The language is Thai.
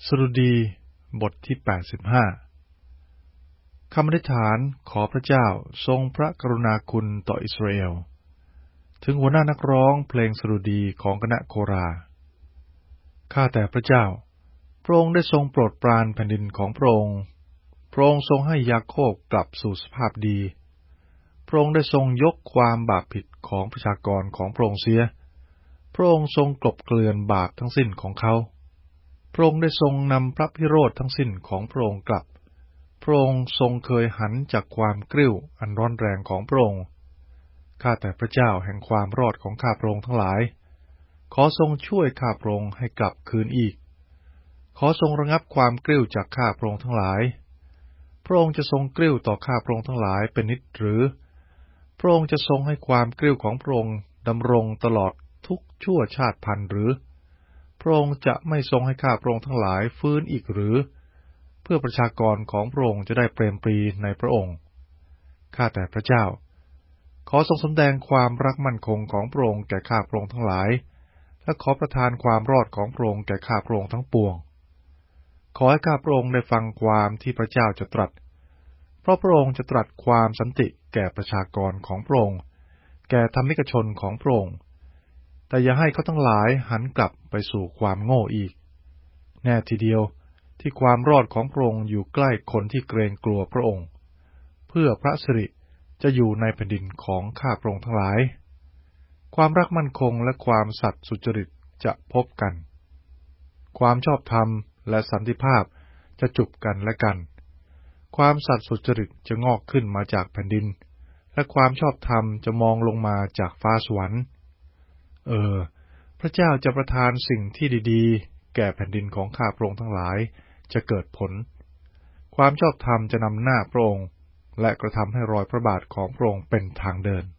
สดุดีบทที่85คำอธิษฐานขอพระเจ้าทรงพระกรุณาคุณต่ออิสราเอลถึงหัวหน้านักร้องเพลงสดุดีของคณะโคราข้าแต่พระเจ้าพระองค์ได้ทรงโปรดปรานแผ่นดินของพระองค์พระองค์ทรงให้ยาโคบกลับสู่สภาพดีพระองค์ได้ทรงยกความบาปผิดของประชากรของพระองค์เสียพระองค์ทรงกลบเกลื่อนบาปทั้งสิ้นของเขาพระองค์ได้ทรงนำพระพิโรธทั้งสิ้นของพระองค์กลับพระองค์ทรงเคยหันจากความกริ้วอันร้อนแรงของพระองค์ข้าแต่พระเจ้าแห่งความรอดของข้าพระองค์ทั้งหลายขอทรงช่วยข้าพระองค์ให้กลับคืนอีกขอทรงระงับความกริ้วจากข้าพระองค์ทั้งหลายพระองค์จะทรงกริ้วต่อข้าพระองค์ทั้งหลายเป็นนิจหรือพระองค์จะทรงให้ความกริ้วของพระองค์ดำรงตลอดทุกชั่วชาติพันธุ์หรือพระองค์จะไม่ทรงให้ข้าพระองค์ทั้งหลายฟื้นอีกหรือเพื่อประชากรของพระองค์จะได้เปรมปรีในพระองค์ข้าแต่พระเจ้าขอทรงสำแดงความรักมั่นคงของพระองค์แก่ข้าพระองค์ทั้งหลายและขอประทานความรอดของพระองค์แก่ข้าพระองค์ทั้งปวงขอให้ข้าพระองค์ได้ฟังความที่พระเจ้าจะตรัสเพราะพระองค์จะตรัสความสันติแก่ประชากรของพระองค์แก่ธรรมิกชนของพระองค์แต่อย่าให้เขาทั้งหลายหันกลับไปสู่ความโง่อีกแน่ทีเดียวที่ความรอดของพระองค์อยู่ใกล้คนที่เกรงกลัวพระองค์เพื่อพระสิริจะอยู่ในแผ่นดินของข้าพระองค์ทั้งหลายความรักมั่นคงและความสัตย์สุจริตจะพบกันความชอบธรรมและสันติภาพจะจูบกันและกันความสัตย์สุจริตจะงอกขึ้นมาจากแผ่นดินและความชอบธรรมจะมองลงมาจากฟ้าสวรรค์พระเจ้าจะประทานสิ่งที่ดีๆแก่แผ่นดินของข้าพระองค์ทั้งหลายจะเกิดผลความชอบธรรมจะนำหน้าพระองค์และกระทำให้รอยพระบาทของพระองค์เป็นทางเดิน